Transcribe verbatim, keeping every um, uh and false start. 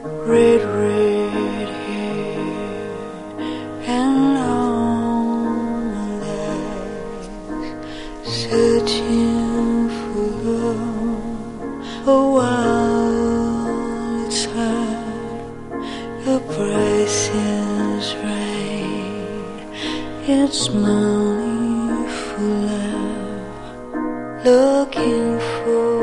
red, red hair and long legs, searching for love. Oh, while it's hard, your price is right. It's money for love, looking for